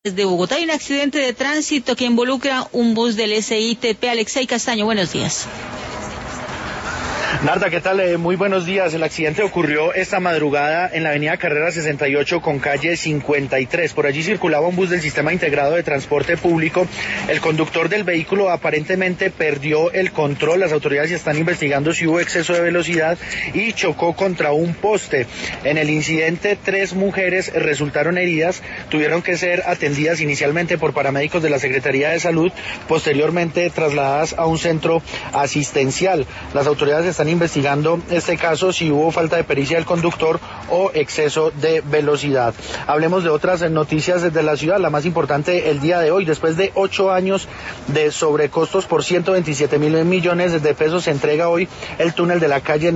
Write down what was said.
Desde Bogotá hay un accidente de tránsito que involucra un bus del SITP. Alexei Castaño, buenos días. Narda, ¿qué tal? Muy buenos días. El accidente ocurrió esta madrugada en la avenida Carrera 68 con calle 53. Por allí circulaba un bus del Sistema Integrado de Transporte Público. El conductor del vehículo aparentemente perdió el control. Las autoridades están investigando si hubo exceso de velocidad y chocó contra un poste. En el incidente, 3 mujeres resultaron heridas. Tuvieron que ser atendidas inicialmente por paramédicos de la Secretaría de Salud, posteriormente trasladadas a un centro asistencial. Las autoridades están investigando este caso, si hubo falta de pericia del conductor o exceso de velocidad. Hablemos de otras noticias desde la ciudad. La más importante el día de hoy: después de 8 años de sobrecostos por 127.000 millones de pesos, se entrega hoy el túnel de la calle